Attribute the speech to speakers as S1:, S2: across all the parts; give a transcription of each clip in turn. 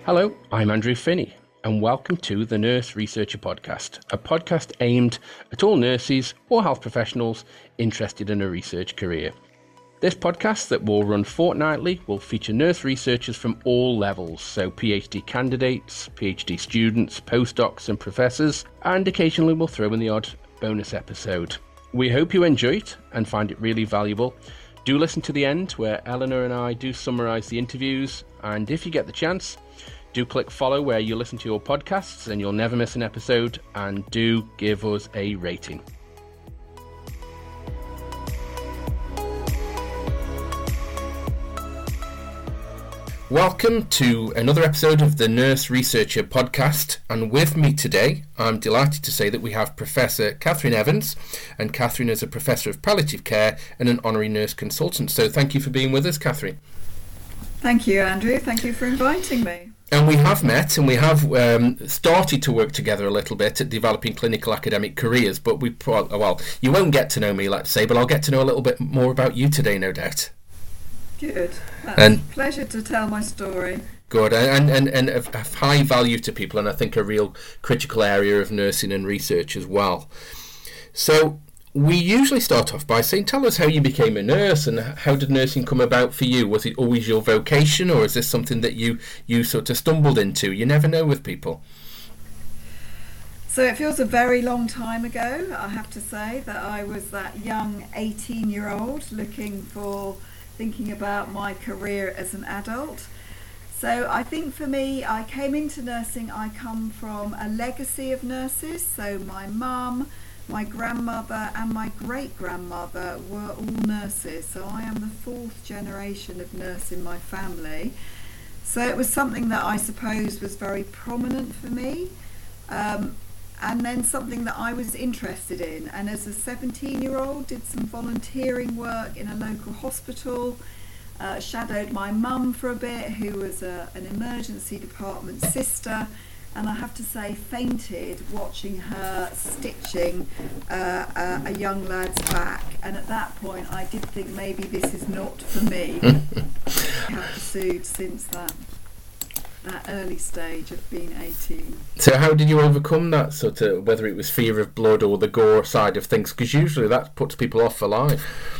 S1: Hello, I'm Andrew Finney, and welcome to the Nurse Researcher Podcast, a podcast aimed at all nurses or health professionals interested in a research career. This podcast that will run fortnightly will feature nurse researchers from all levels, so PhD candidates, PhD students, postdocs and professors, and occasionally we'll throw in the odd bonus episode. We hope you enjoy it and find it really valuable. Do listen to the end where Eleanor and I do summarise the interviews, and if you get the chance, do click follow where you listen to your podcasts and you'll never miss an episode, and do give us a rating. Welcome to another episode of the Nurse Researcher Podcast, and with me today I'm delighted to say that we have Professor Catherine Evans, and Catherine is a Professor of Palliative Care and an Honorary Nurse Consultant. So thank you for being with us, Catherine.
S2: Thank you, Andrew. Thank you for inviting me.
S1: And we have met and we have started to work together a little bit at developing clinical academic careers, but you won't get to know me, let's say, but I'll get to know a little bit more about you today, no doubt.
S2: Good. That's a pleasure to tell my story.
S1: Good, and of high value to people, and I think a real critical area of nursing and research as well. So we usually start off by saying, tell us how you became a nurse and how did nursing come about for you? Was it always your vocation, or is this something that you sort of stumbled into? You never know with people.
S2: So it feels a very long time ago, I have to say, that I was that young 18-year-old thinking about my career as an adult. So I think for me, I came into nursing, I come from a legacy of nurses. So my mum, my grandmother and my great-grandmother were all nurses. So I am the fourth generation of nurse in my family. So it was something that I suppose was very prominent for me. And then something that I was interested in, and as a 17-year-old did some volunteering work in a local hospital, shadowed my mum for a bit, who was an emergency department sister, and I have to say fainted watching her stitching a young lad's back, and at that point I did think maybe this is not for me. I have pursued since that early stage of being 18.
S1: So how did you overcome that sort of, whether it was fear of blood or the gore side of things, because usually that puts people off for life?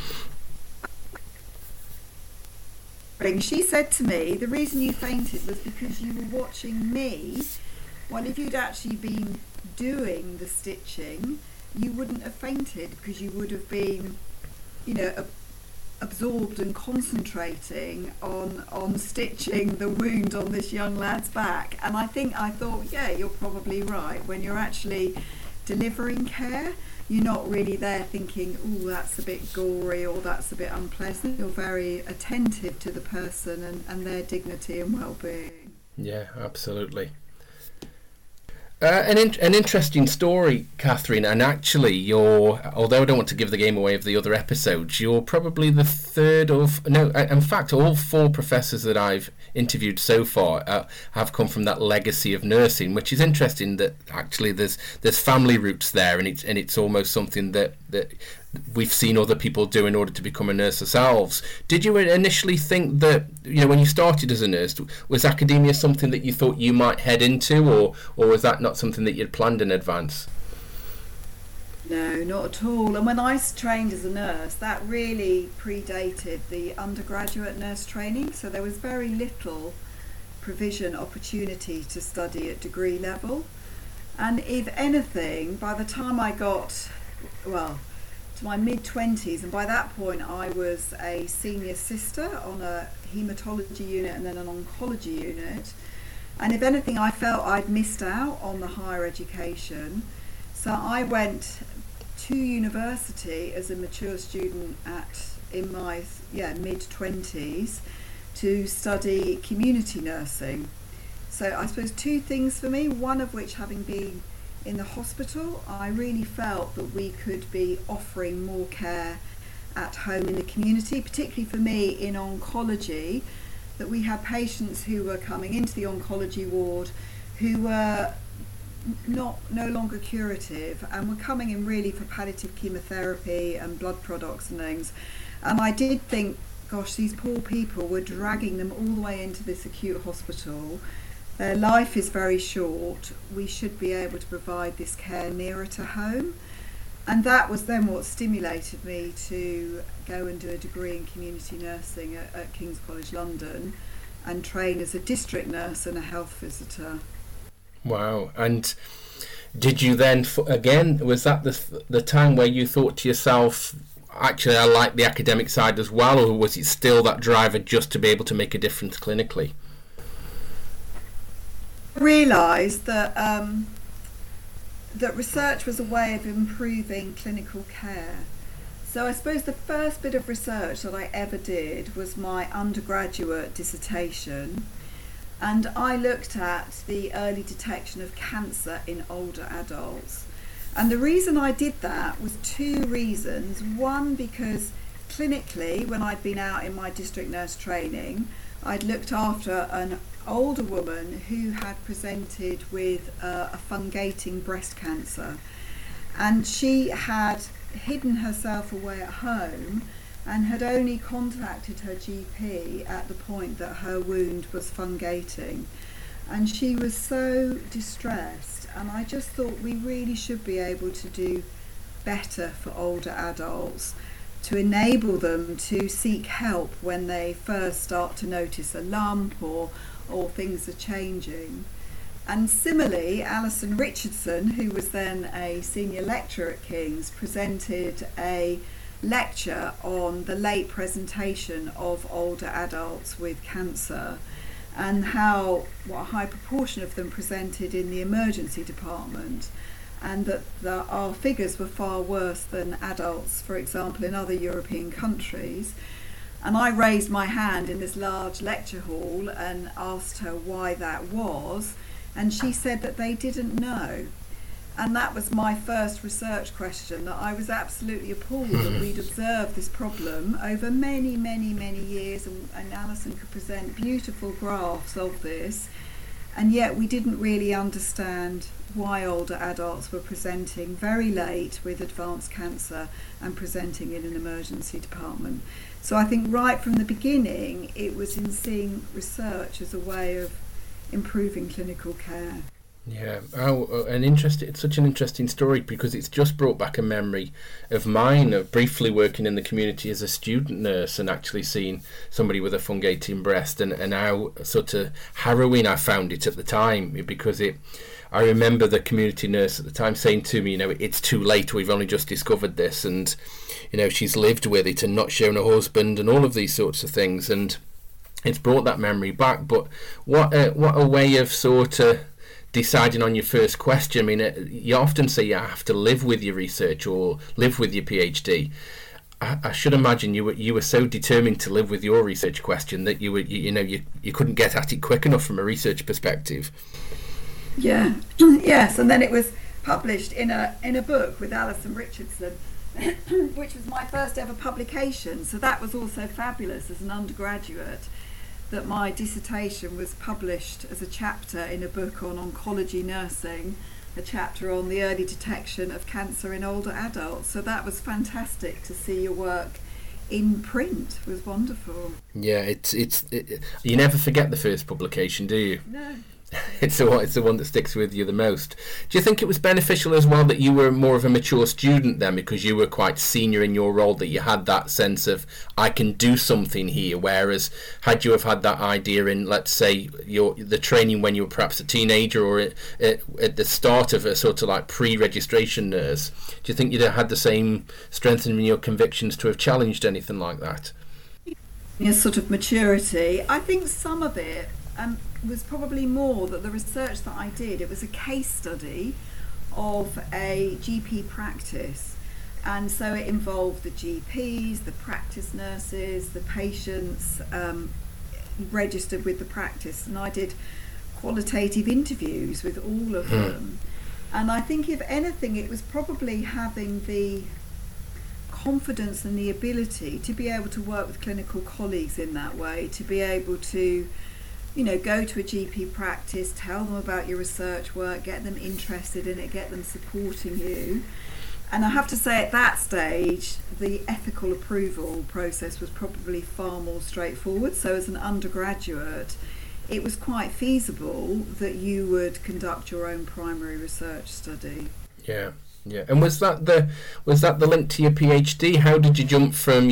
S2: She said to me, the reason you fainted was because you were watching me. Well, if you'd actually been doing the stitching, you wouldn't have fainted, because you would have been, absorbed and concentrating on stitching the wound on this young lad's back. And I thought, yeah, you're probably right. When you're actually delivering care, you're not really there thinking, oh, that's a bit gory or that's a bit unpleasant. You're very attentive to the person and their dignity and well-being.
S1: Yeah, absolutely. An interesting story, Catherine, and actually although I don't want to give the game away of the other episodes, you're probably the third in fact all four professors that I've interviewed so far have come from that legacy of nursing, which is interesting that actually there's family roots there, and it's almost something that we've seen other people do in order to become a nurse ourselves. Did you initially think that, when you started as a nurse, was academia something that you thought you might head into, or was that not something that you'd planned in advance?
S2: No, not at all. And when I trained as a nurse, that really predated the undergraduate nurse training, so there was very little opportunity to study at degree level. And if anything, by the time I got, to my mid-20s, and by that point I was a senior sister on a haematology unit and then an oncology unit, and if anything I felt I'd missed out on the higher education. So I went to university as a mature student in my mid-20s to study community nursing. So I suppose two things for me, one of which, having been in the hospital, I really felt that we could be offering more care at home in the community, particularly for me in oncology, that we had patients who were coming into the oncology ward who were no longer curative and were coming in really for palliative chemotherapy and blood products and things. And I did think, gosh, these poor people were dragging them all the way into this acute hospital Their life is very short. We should be able to provide this care nearer to home. And that was then what stimulated me to go and do a degree in community nursing at King's College London and train as a district nurse and a health visitor.
S1: Wow. And did you then, again, was that the time where you thought to yourself, actually I like the academic side as well, or was it still that driver just to be able to make a difference clinically?
S2: I realised that that research was a way of improving clinical care. So I suppose the first bit of research that I ever did was my undergraduate dissertation, and I looked at the early detection of cancer in older adults. And the reason I did that was two reasons. One, because clinically, when I'd been out in my district nurse training, I'd looked after an older woman who had presented with a fungating breast cancer, and she had hidden herself away at home and had only contacted her GP at the point that her wound was fungating, and she was so distressed. And I just thought we really should be able to do better for older adults, to enable them to seek help when they first start to notice a lump or things are changing. And similarly, Alison Richardson, who was then a senior lecturer at King's, presented a lecture on the late presentation of older adults with cancer and what a high proportion of them presented in the emergency department, and that our figures were far worse than adults, for example, in other European countries. And I raised my hand in this large lecture hall and asked her why that was, and she said that they didn't know. And that was my first research question, that I was absolutely appalled that we'd observed this problem over many, many, many years, and Alison could present beautiful graphs of this, and yet we didn't really understand why older adults were presenting very late with advanced cancer and presenting in an emergency department. So I think right from the beginning it was in seeing research as a way of improving clinical care.
S1: Yeah, it's such an interesting story, because it's just brought back a memory of mine of briefly working in the community as a student nurse and actually seeing somebody with a fungating breast, and how sort of harrowing I found it at the time, because I remember the community nurse at the time saying to me, it's too late, we've only just discovered this, and she's lived with it and not shown her husband and all of these sorts of things, and it's brought that memory back. But what a way of sort of deciding on your first question. You often say you have to live with your research or live with your PhD. I should imagine you were so determined to live with your research question that you couldn't get at it quick enough from a research perspective.
S2: Yeah, yes, and then it was published in a book with Alison Richardson, which was my first ever publication. So that was also fabulous as an undergraduate, that my dissertation was published as a chapter in a book on oncology nursing, a chapter on the early detection of cancer in older adults. So that was fantastic to see your work in print. It was wonderful.
S1: Yeah, you never forget the first publication, do you?
S2: No.
S1: It's the one that sticks with you the most. Do you think it was beneficial as well that you were more of a mature student then, because you were quite senior in your role, that you had that sense of, I can do something here, whereas had you have had that idea in, let's say, the training when you were perhaps a teenager or at the start of a sort of like pre-registration nurse, do you think you'd have had the same strengthening in your convictions to have challenged anything like that?
S2: Yeah, sort of maturity. I think some of it was probably more that the research that I did, it was a case study of a GP practice, and so it involved the GPs, the practice nurses, the patients registered with the practice, and I did qualitative interviews with all of them. And I think if anything it was probably having the confidence and the ability to be able to work with clinical colleagues in that way, to be able to go to a GP practice, tell them about your research work, get them interested in it, get them supporting you. And I have to say at that stage, the ethical approval process was probably far more straightforward. So as an undergraduate, it was quite feasible that you would conduct your own primary research study.
S1: Yeah. Yeah, and was that the link to your PhD? How did you jump from,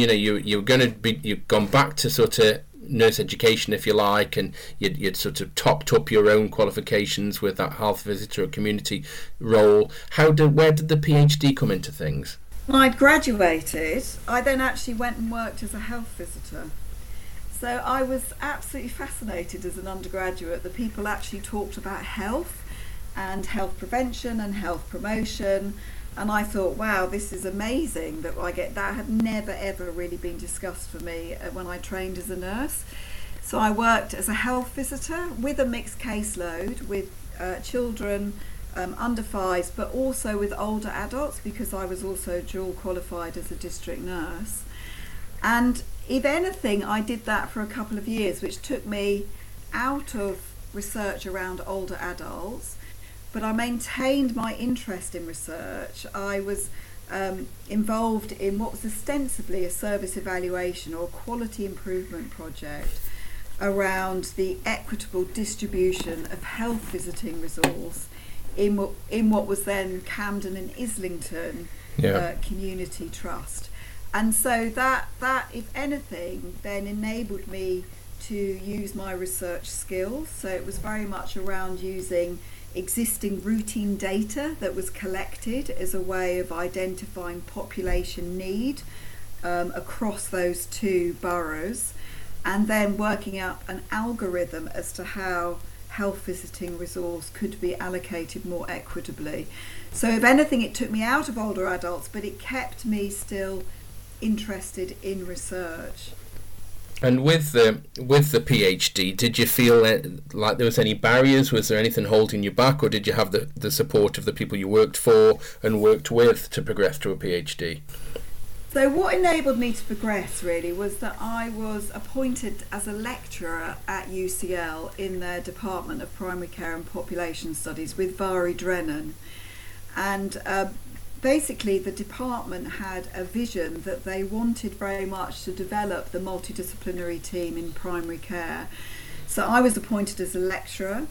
S1: you've gone back to sort of nurse education, if you like, and you'd sort of topped up your own qualifications with that health visitor or community role. Where did the PhD come into things?
S2: When I'd graduated, I then actually went and worked as a health visitor. So I was absolutely fascinated as an undergraduate that people actually talked about health and health prevention and health promotion, and I thought, wow, this is amazing that that had never ever really been discussed for me when I trained as a nurse. So I worked as a health visitor with a mixed caseload with children under 5, but also with older adults, because I was also dual qualified as a district nurse. And if anything, I did that for a couple of years, which took me out of research around older adults, but I maintained my interest in research. I was involved in what was ostensibly a service evaluation or quality improvement project around the equitable distribution of health visiting resource in what was then Camden and Islington Community Trust. And so that, if anything, then enabled me to use my research skills. So it was very much around using existing routine data that was collected as a way of identifying population need across those 2 boroughs, and then working out an algorithm as to how health visiting resource could be allocated more equitably. So if anything, it took me out of older adults, but it kept me still interested in research.
S1: And with the PhD, did you feel like there was any barriers? Was there anything holding you back, or did you have the support of the people you worked for and worked with to progress to a PhD?
S2: So what enabled me to progress really was that I was appointed as a lecturer at UCL in their Department of Primary Care and Population Studies with Vari Drennan. And basically the department had a vision that they wanted very much to develop the multidisciplinary team in primary care. So I was appointed as a lecturer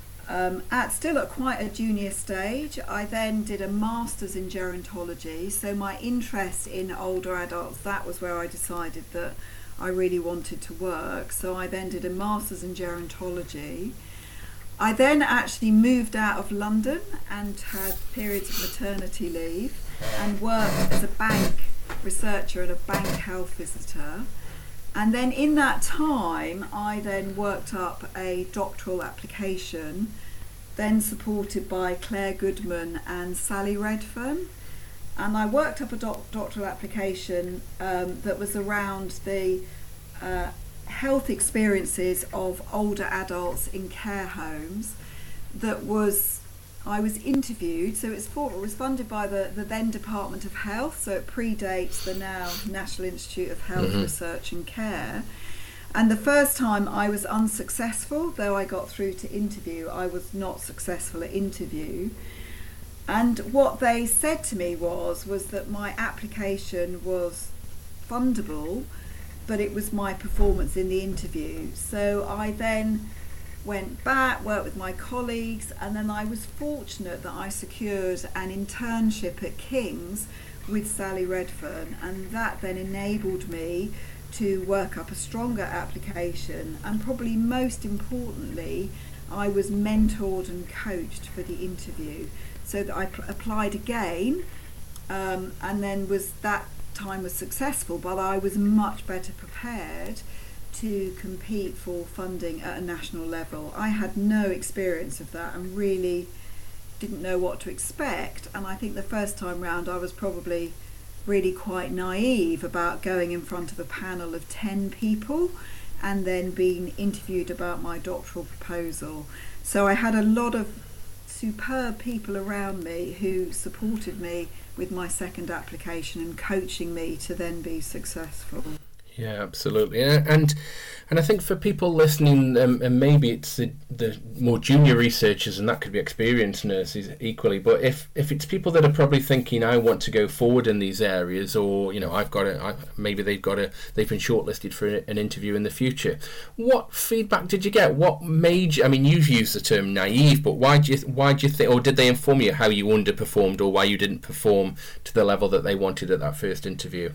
S2: still at quite a junior stage. I then did a master's in gerontology, so my interest in older adults, that was where I decided that I really wanted to work. So I then did a master's in gerontology. I then actually moved out of London and had periods of maternity leave and worked as a bank researcher and a bank health visitor. And then in that time, I then worked up a doctoral application, then supported by Claire Goodman and Sally Redfern. And I worked up a doctoral application that was around the health experiences of older adults in care homes. I was interviewed, so it was funded by the then Department of Health, so it predates the now National Institute of Health Research and Care. And the first time I was unsuccessful, though I got through to interview, I was not successful at interview. And what they said to me was that my application was fundable, but it was my performance in the interview. So I then went back, worked with my colleagues, and then I was fortunate that I secured an internship at King's with Sally Redfern, and that then enabled me to work up a stronger application. And probably most importantly, I was mentored and coached for the interview, so that I applied again, and then that time was successful, but I was much better prepared to compete for funding at a national level. I had no experience of that and really didn't know what to expect, and I think the first time round I was probably really quite naive about going in front of a panel of 10 people and then being interviewed about my doctoral proposal. So I had a lot of superb people around me who supported me with my second application and coaching me to then be successful.
S1: Yeah, absolutely. And I think for people listening, and maybe it's the more junior researchers, and that could be experienced nurses equally, but if it's people that are probably thinking, I want to go forward in these areas, or, you know, maybe they've been shortlisted for an interview in the future, what feedback did you get? What made you, I mean, you've used the term naive, but why do you think, or did they inform you how you underperformed, or why you didn't perform to the level that they wanted at that first interview?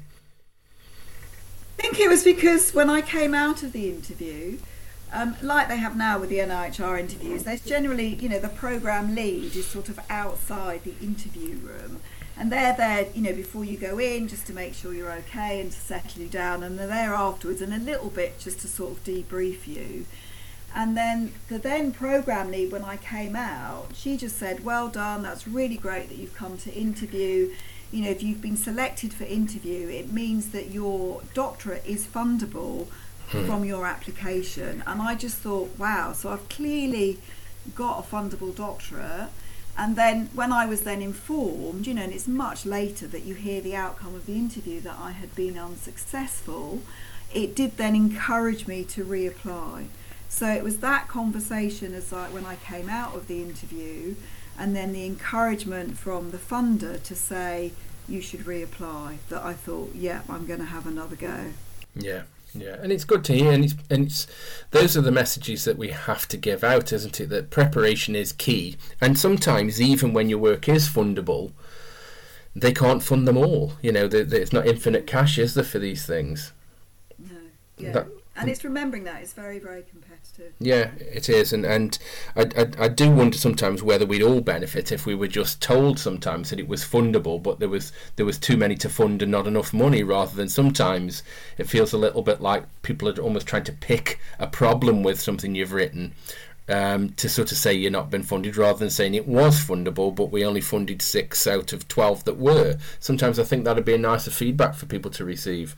S2: I think it was because when I came out of the interview, like they have now with the NIHR interviews, there's generally, you know, the programme lead is sort of outside the interview room, and they're there, you know, before you go in, just to make sure you're okay and to settle you down, and they're there afterwards and a little bit just to sort of debrief you. And then the then programme lead, when I came out, she just said, well done, that's really great that you've come to interview. You know, if you've been selected for interview, it means that your doctorate is fundable from your application. And I just thought, wow, so I've clearly got a fundable doctorate. And then when I was then informed, you know, and it's much later that you hear the outcome of the interview, that I had been unsuccessful, it did then encourage me to reapply. So it was that conversation when I came out of the interview, and then the encouragement from the funder to say you should reapply, that I thought, yeah, I'm going to have another go.
S1: Yeah, and it's good to hear, and it's those are the messages that we have to give out, isn't it? That preparation is key, and sometimes even when your work is fundable, they can't fund them all. You know, it's not infinite cash, is there, for these things?
S2: No, yeah. And it's remembering that it's very, very competitive.
S1: Yeah, it is, and I do wonder sometimes whether we'd all benefit if we were just told sometimes that it was fundable, but there was too many to fund and not enough money, rather than sometimes it feels a little bit like people are almost trying to pick a problem with something you've written, to sort of say you're not been funded, rather than saying it was fundable, but we only funded 6 out of 12 that were. Sometimes I think that'd be a nicer feedback for people to receive.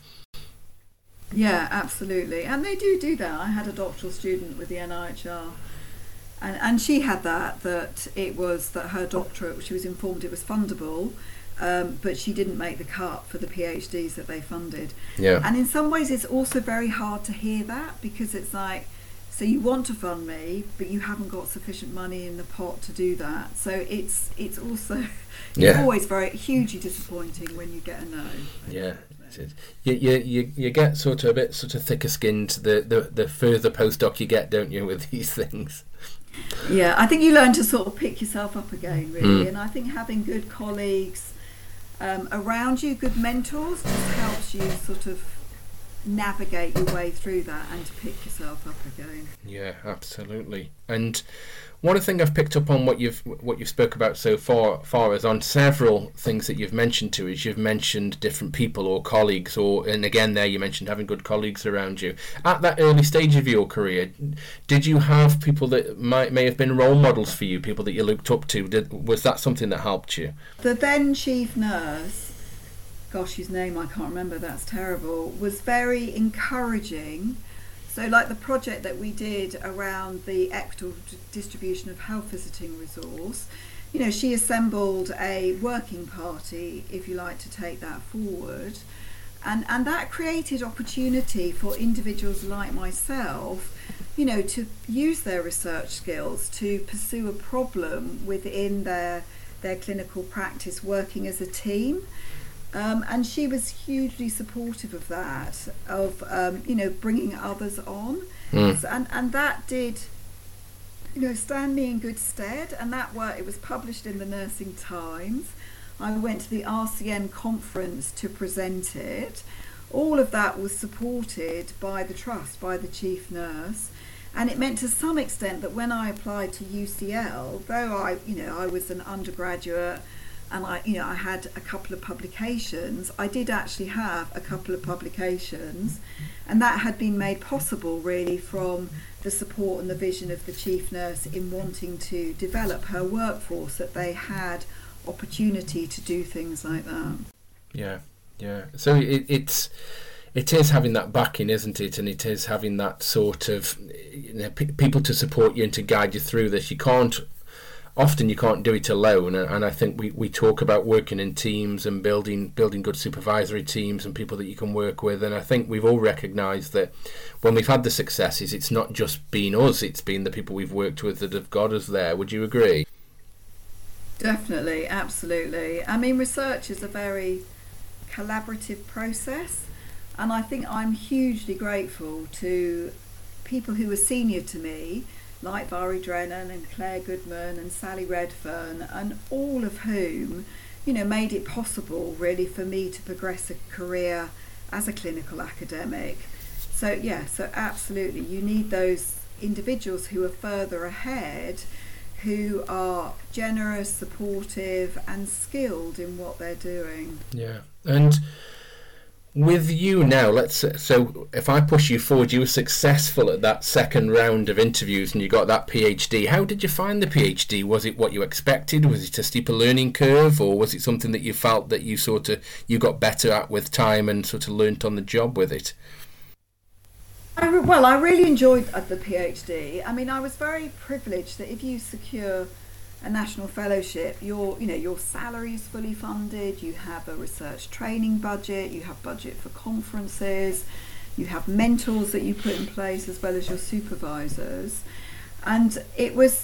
S2: Yeah, absolutely. And they do that. I had a doctoral student with the NIHR, and she had that it was that her doctorate, she was informed it was fundable, but she didn't make the cut for the PhDs that they funded.
S1: Yeah.
S2: And in some ways it's also very hard to hear that, because it's like, so you want to fund me, but you haven't got sufficient money in the pot to do that. So it's also always very hugely disappointing when you get a no.
S1: Yeah. You get sort of a bit thicker skinned the further postdoc you get, don't you, with these things?
S2: Yeah, I think you learn to sort of pick yourself up again, really. And I think having good colleagues around you, good mentors, just helps you sort of navigate your way through that and to pick yourself up again.
S1: Yeah, absolutely. And one thing I've picked up on what you've spoke about so far is on several things that you've mentioned is you've mentioned different people or colleagues, and again there you mentioned having good colleagues around you. At that early stage of your career, did you have people that may have been role models for you, people that you looked up to? Was that something that helped you?
S2: The then chief nurse, gosh, his name I can't remember, that's terrible, was very encouraging. So like the project that we did around the equitable distribution of health visiting resource, you know, she assembled a working party, if you like, to take that forward. And that created opportunity for individuals like myself, you know, to use their research skills to pursue a problem within their clinical practice, working as a team. And she was hugely supportive of that, of you know, bringing others on. And that did, you know, stand me in good stead. And that work, it was published in the Nursing Times. I went to the RCN conference to present it. All of that was supported by the trust, by the chief nurse. And it meant to some extent that when I applied to UCL, though I was an undergraduate, and I had a couple of publications, I did actually have a couple of publications, and that had been made possible really from the support and the vision of the chief nurse in wanting to develop her workforce, that they had opportunity to do things like that. Yeah.
S1: So it is having that backing, isn't it? And it is having that sort of, you know, people to support you and to guide you through this. You can't often you can't do it alone, and I think we talk about working in teams and building good supervisory teams and people that you can work with, and I think we've all recognised that when we've had the successes, it's not just been us, it's been the people we've worked with that have got us there. Would you agree?
S2: Definitely, absolutely. I mean, research is a very collaborative process, and I think I'm hugely grateful to people who were senior to me, like Vari Drennan and Claire Goodman and Sally Redfern, and all of whom, you know, made it possible really for me to progress a career as a clinical academic. So yeah, so absolutely, you need those individuals who are further ahead, who are generous, supportive and skilled in what they're doing.
S1: Yeah. And with you now, so if I push you forward, you were successful at that second round of interviews and you got that PhD. How did you find the PhD? Was it what you expected? Was it a steeper learning curve, or was it something that you felt that you got better at with time and sort of learnt on the job with it?
S2: I really enjoyed the PhD. I mean, I was very privileged that if you secure a national fellowship, your salary is fully funded, you have a research training budget, you have budget for conferences, you have mentors that you put in place as well as your supervisors. And it was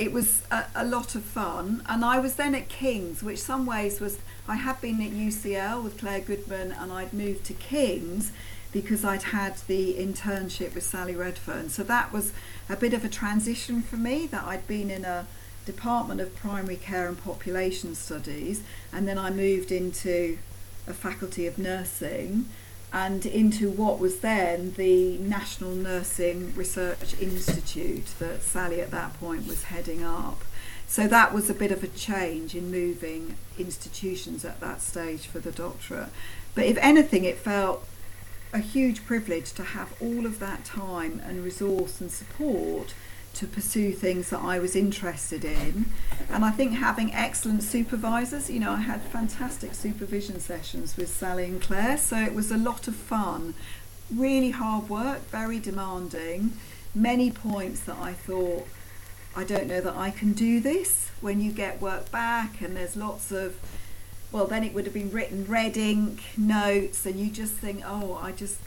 S2: a lot of fun. And I was then at King's, which some ways was, I had been at UCL with Claire Goodman and I'd moved to King's because I'd had the internship with Sally Redfern. So that was a bit of a transition for me, that I'd been in a Department of Primary Care and Population Studies, and then I moved into a Faculty of Nursing and into what was then the National Nursing Research Institute that Sally at that point was heading up. So that was a bit of a change in moving institutions at that stage for the doctorate. But if anything, it felt a huge privilege to have all of that time and resource and support to pursue things that I was interested in. And I think having excellent supervisors, you know, I had fantastic supervision sessions with Sally and Claire, so it was a lot of fun, really hard work, very demanding, many points that I thought, I don't know that I can do this. When you get work back and there's lots of, well, then it would have been written red ink notes, and you just think, oh,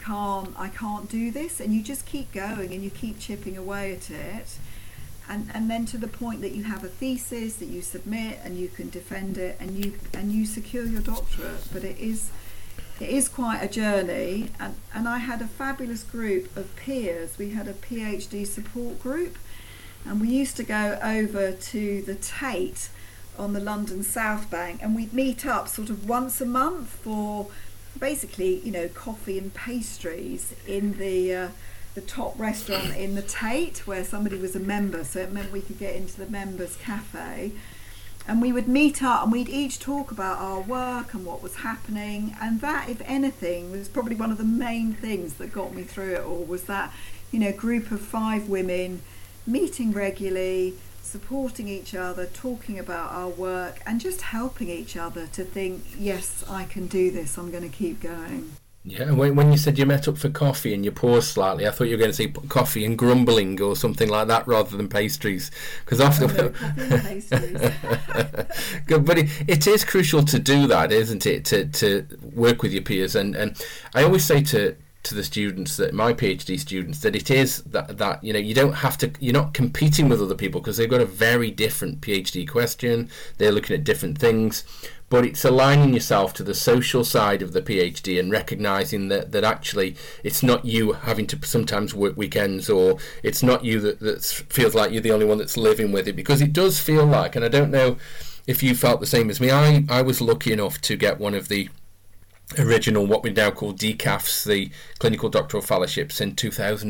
S2: I can't do this, and you just keep going and you keep chipping away at it, and then to the point that you have a thesis that you submit and you can defend it and you secure your doctorate. But it is quite a journey, and I had a fabulous group of peers. We had a PhD support group, and we used to go over to the Tate on the London South Bank, and we'd meet up sort of once a month for basically, you know, coffee and pastries in the top restaurant in the Tate, where somebody was a member, so it meant we could get into the members cafe, and we would meet up and we'd each talk about our work and what was happening. And that, if anything, was probably one of the main things that got me through it all, was that, you know, group of 5 women meeting regularly, supporting each other, talking about our work, and just helping each other to think, yes, I can do this, I'm going to keep going.
S1: Yeah, when you said you met up for coffee and you paused slightly, I thought you were going to say coffee and grumbling or something like that rather than pastries, because often
S2: coffee and pastries.
S1: Good, but it is crucial to do that, isn't it, to work with your peers, and I always say to the students, that my PhD students, that it is that you know, you don't have to, you're not competing with other people because they've got a very different PhD question, they're looking at different things, but it's aligning yourself to the social side of the PhD and recognizing that actually it's not you having to sometimes work weekends, or it's not you that feels like you're the only one that's living with it, because it does feel like, and I don't know if you felt the same as me, I was lucky enough to get one of the original, what we now call DCAFs, the clinical doctoral fellowships. In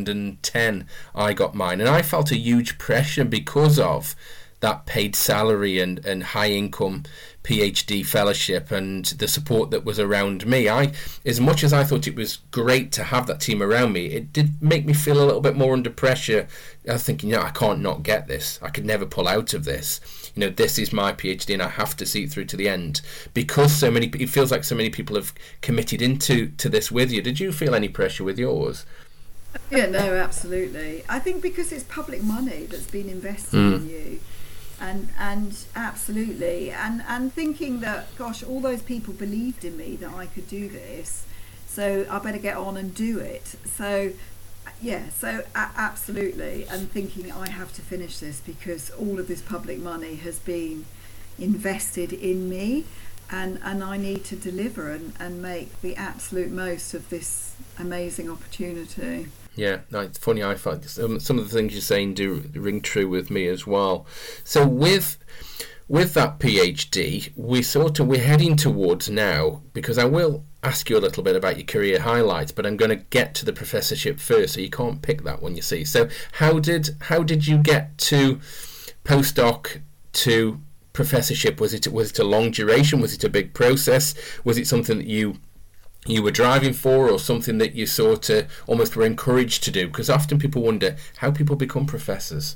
S1: 2010 I got mine, and I felt a huge pressure because of that paid salary and high income PhD fellowship and the support that was around me. As much as I thought it was great to have that team around me, it did make me feel a little bit more under pressure. I was thinking, I can't not get this. I could never pull out of this. This is my PhD and I have to see it through to the end, because it feels like so many people have committed into this with you. Did you feel any pressure with yours?
S2: Yeah, no, absolutely. I think because it's public money that's been invested in you, and absolutely, and thinking that, gosh, all those people believed in me that I could do this, so I better get on and do it. So yeah, so absolutely, and thinking I have to finish this because all of this public money has been invested in me, and I need to deliver and make the absolute most of this amazing opportunity.
S1: Yeah, no, it's funny. I find some of the things you're saying do ring true with me as well. So with that PhD, we're heading towards now, because I will ask you a little bit about your career highlights, but I'm going to get to the professorship first, so you can't pick that one, you see. So how did you get to postdoc to professorship? Was it a long duration? Was it a big process? Was it something that you were driving for, or something that you sort of almost were encouraged to do? Because often people wonder how people become professors.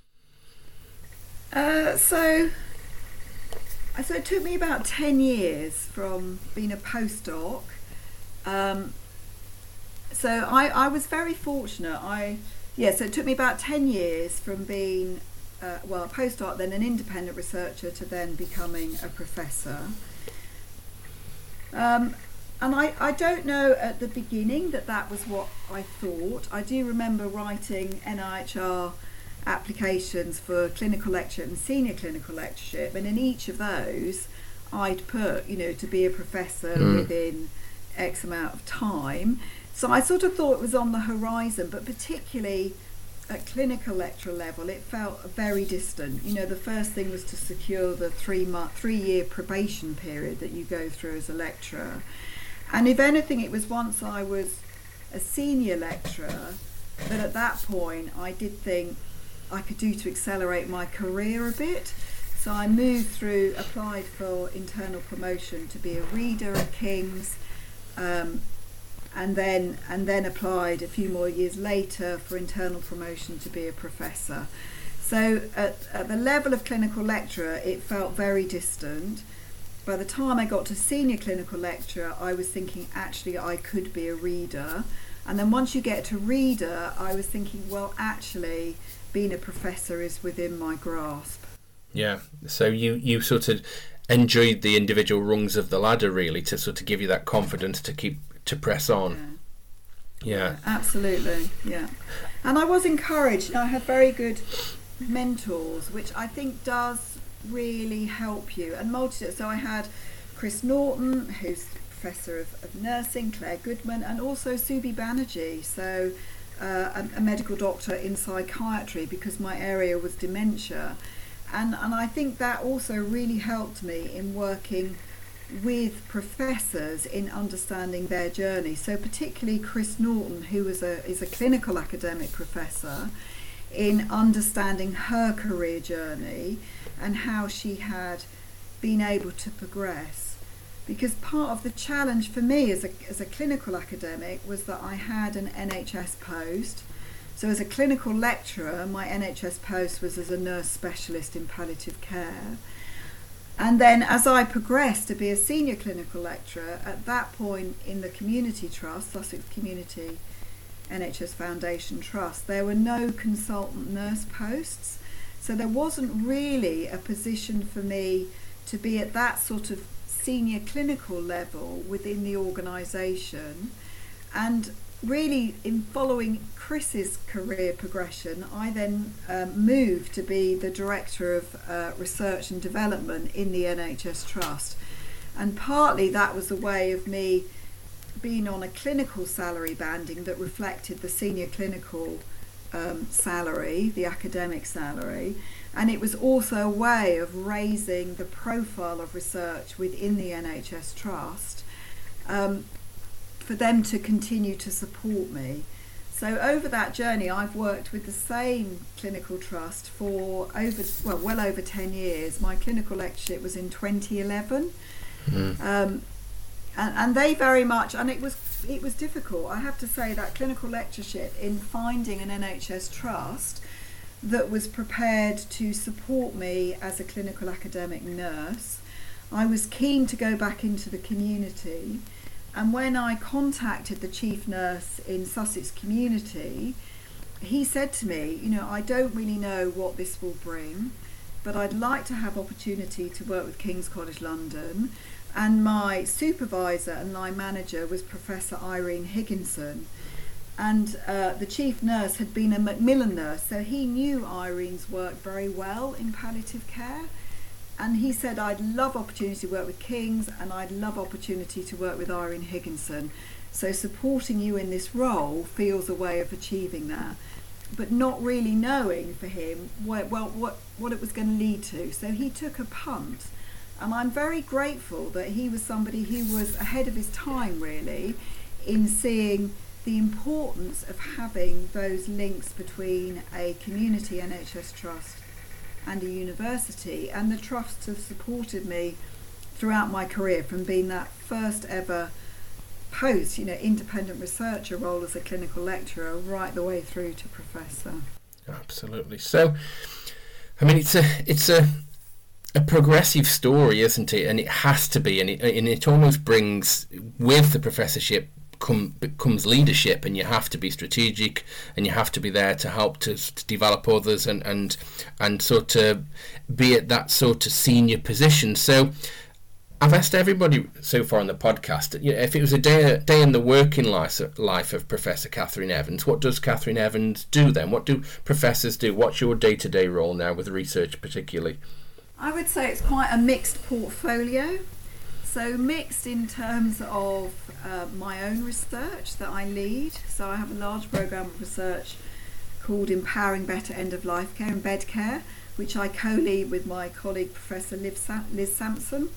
S2: So it took me about 10 years from being a postdoc. So I was very fortunate. So it took me about 10 years from being a postdoc, then an independent researcher, to then becoming a professor. And I don't know at the beginning that was what I thought. I do remember writing NIHR applications for clinical lecture and senior clinical lectureship, and in each of those I'd put, to be a professor within X amount of time. So I sort of thought it was on the horizon, but particularly at clinical lecturer level it felt very distant. The first thing was to secure the 3-year probation period that you go through as a lecturer. And if anything, it was once I was a senior lecturer that at that point I did think I could do to accelerate my career a bit. So I applied for internal promotion to be a reader at King's, and then applied a few more years later for internal promotion to be a professor. So at the level of clinical lecturer, it felt very distant. By the time I got to senior clinical lecturer, I was thinking actually I could be a reader. And then once you get to reader, I was thinking, well, actually being a professor is within my grasp.
S1: Yeah, so you sort of enjoyed the individual rungs of the ladder, really, to sort of give you that confidence to press on. Yeah,
S2: absolutely. Yeah, and I was encouraged. I had very good mentors, which I think does really help you. And so I had Chris Norton, who's Professor of Nursing, Claire Goodman, and also Subi Banerjee, so a medical doctor in psychiatry, because my area was dementia. And I think that also really helped me in working with professors in understanding their journey. So particularly Chris Norton, who is a clinical academic professor, in understanding her career journey and how she had been able to progress. Because part of the challenge for me as a clinical academic was that I had an NHS post. So as a clinical lecturer, my NHS post was as a nurse specialist in palliative care. And then as I progressed to be a senior clinical lecturer, at that point in the Community Trust, Sussex Community NHS Foundation Trust, there were no consultant nurse posts. So there wasn't really a position for me to be at that sort of senior clinical level within the organisation. And really, in following Chris's career progression, I then moved to be the Director of Research and Development in the NHS Trust. And partly that was a way of me being on a clinical salary banding that reflected the senior clinical salary, the academic salary, and it was also a way of raising the profile of research within the NHS Trust for them to continue to support me. So over that journey, I've worked with the same clinical trust for well over 10 years. My clinical lectureship was in 2011. And they very much, and it was difficult. I have to say that clinical lectureship, in finding an NHS trust that was prepared to support me as a clinical academic nurse. I was keen to go back into the community, and when I contacted the chief nurse in Sussex Community, he said to me, I don't really know what this will bring, but I'd like to have opportunity to work with King's College London. And my supervisor and line manager was Professor Irene Higginson. And the chief nurse had been a Macmillan nurse, so he knew Irene's work very well in palliative care. And he said, I'd love opportunity to work with King's, and I'd love opportunity to work with Irene Higginson. So supporting you in this role feels a way of achieving that, but not really knowing for him what it was going to lead to. So he took a punt. And I'm very grateful that he was somebody who was ahead of his time, really, in seeing the importance of having those links between a community NHS trust and a university. And the trusts have supported me throughout my career, from being that first ever post, independent researcher role as a clinical lecturer, right the way through to professor.
S1: Absolutely. So, I mean, it's a progressive story, isn't it? And it has to be, and it almost brings with the professorship comes leadership, and you have to be strategic, and you have to be there to help to develop others, and sort of be at that sort of senior position. So I've asked everybody so far on the podcast, if it was a day in the working life of Professor Catherine Evans, what does Catherine Evans do then? What do professors do? What's your day-to-day role now with research particularly?
S2: I would say it's quite a mixed portfolio. So mixed in terms of my own research that I lead. So I have a large programme of research called Empowering Better End-of-Life Care and Bed Care, which I co-lead with my colleague Professor Liz Sampson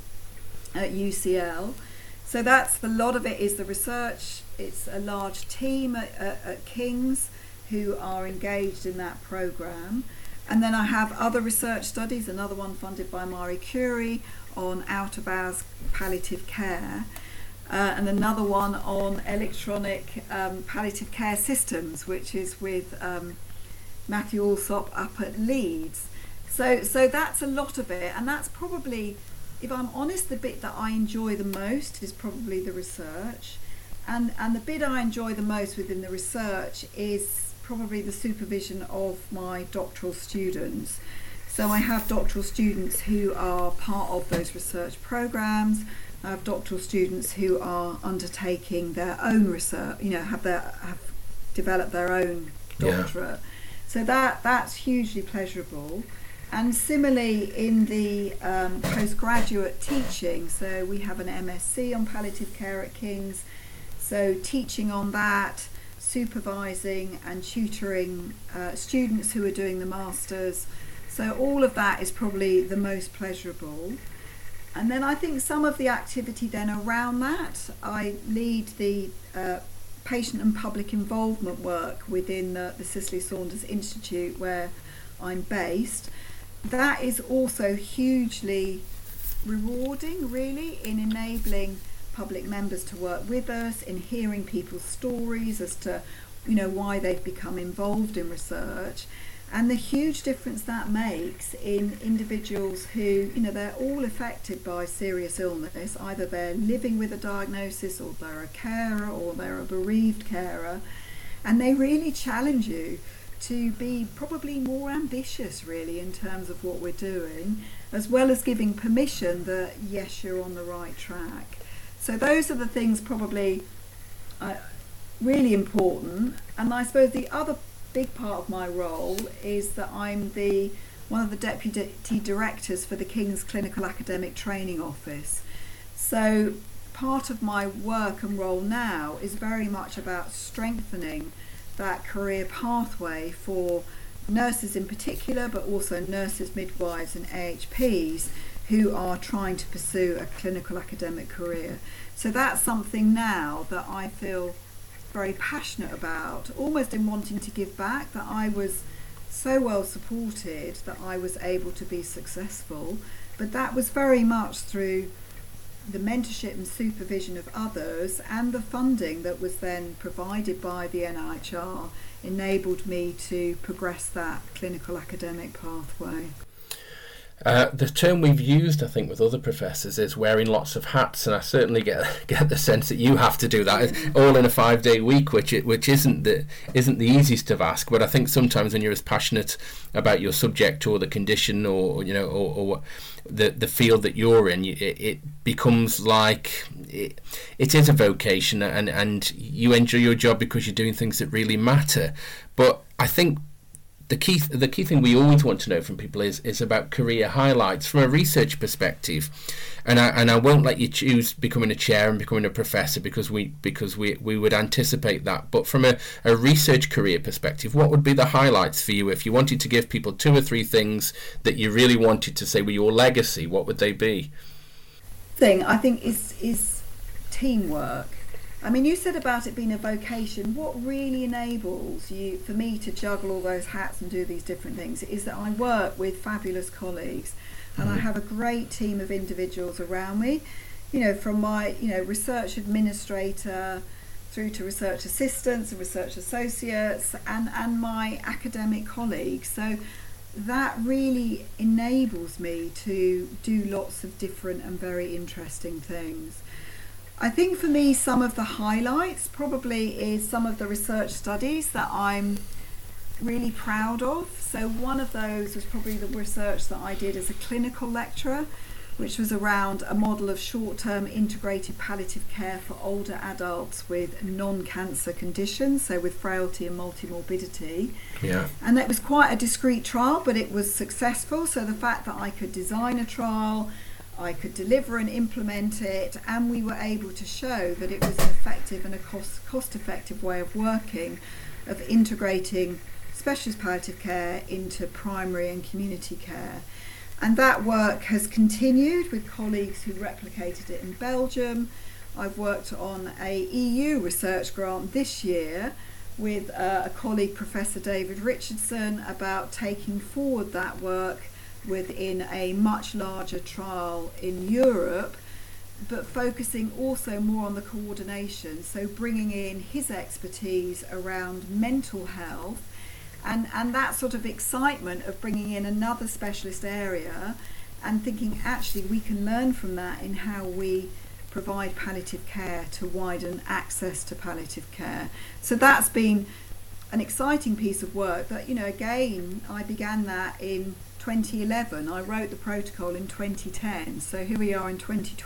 S2: at UCL. So that's a lot of it is the research. It's a large team at King's who are engaged in that programme. And then I have other research studies, another one funded by Marie Curie on out-of-hours palliative care, and another one on electronic palliative care systems, which is with Matthew Alsop up at Leeds. So that's a lot of it, and that's probably, if I'm honest, the bit that I enjoy the most is probably the research. And the bit I enjoy the most within the research is probably the supervision of my doctoral students. So I have doctoral students who are part of those research programs. I have doctoral students who are undertaking their own research, have developed their own doctorate. Yeah. So that's hugely pleasurable. And similarly in the postgraduate teaching, so we have an MSc on palliative care at King's. So teaching on that, supervising and tutoring students who are doing the masters. So all of that is probably the most pleasurable. And then I think some of the activity then around that, I lead the patient and public involvement work within the Cicely Saunders Institute where I'm based. That is also hugely rewarding, really, in enabling public members to work with us, in hearing people's stories as to why they've become involved in research, and the huge difference that makes in individuals who they're all affected by serious illness. Either they're living with a diagnosis, or they're a carer, or they're a bereaved carer, and they really challenge you to be probably more ambitious, really, in terms of what we're doing, as well as giving permission that yes, you're on the right track. So those are the things probably really important. And I suppose the other big part of my role is that I'm one of the deputy directors for the King's Clinical Academic Training Office. So part of my work and role now is very much about strengthening that career pathway for nurses in particular, but also nurses, midwives and AHPs who are trying to pursue a clinical academic career. So that's something now that I feel very passionate about, almost in wanting to give back, that I was so well supported that I was able to be successful. But that was very much through the mentorship and supervision of others, and the funding that was then provided by the NIHR enabled me to progress that clinical academic pathway.
S1: The term we've used, I think, with other professors is wearing lots of hats, and I certainly get the sense that you have to do that all in a 5-day week, which isn't the easiest of ask. But I think sometimes when you're as passionate about your subject or the condition or the field that you're in, it becomes like it is a vocation, and you enjoy your job because you're doing things that really matter. But I think the key thing we always want to know from people is about career highlights from a research perspective, and I won't let you choose becoming a chair and becoming a professor because we would anticipate that. But from a research career perspective, what would be the highlights for you if you wanted to give people 2 or 3 things that you really wanted to say were your legacy? What would they be?
S2: I think is teamwork. I mean, you said about it being a vocation. What really enables you, for me, to juggle all those hats and do these different things is that I work with fabulous colleagues, and I have a great team of individuals around me, from my, research administrator through to research assistants and research associates and my academic colleagues. So that really enables me to do lots of different and very interesting things. I think for me, some of the highlights probably is some of the research studies that I'm really proud of. So one of those was probably the research that I did as a clinical lecturer, which was around a model of short-term integrated palliative care for older adults with non-cancer conditions, so with frailty and multimorbidity.
S1: Yeah.
S2: And it was quite a discrete trial, but it was successful. So the fact that I could design a trial, I could deliver and implement it, and we were able to show that it was an effective and a cost-effective way of working, of integrating specialist palliative care into primary and community care. And that work has continued with colleagues who replicated it in Belgium. I've worked on a EU research grant this year with a colleague, Professor David Richardson, about taking forward that work within a much larger trial in Europe, but focusing also more on the coordination, so bringing in his expertise around mental health and that sort of excitement of bringing in another specialist area and thinking actually we can learn from that in how we provide palliative care to widen access to palliative care. So that's been an exciting piece of work that, again, I began that in 2011. I wrote the protocol in 2010. So here we are in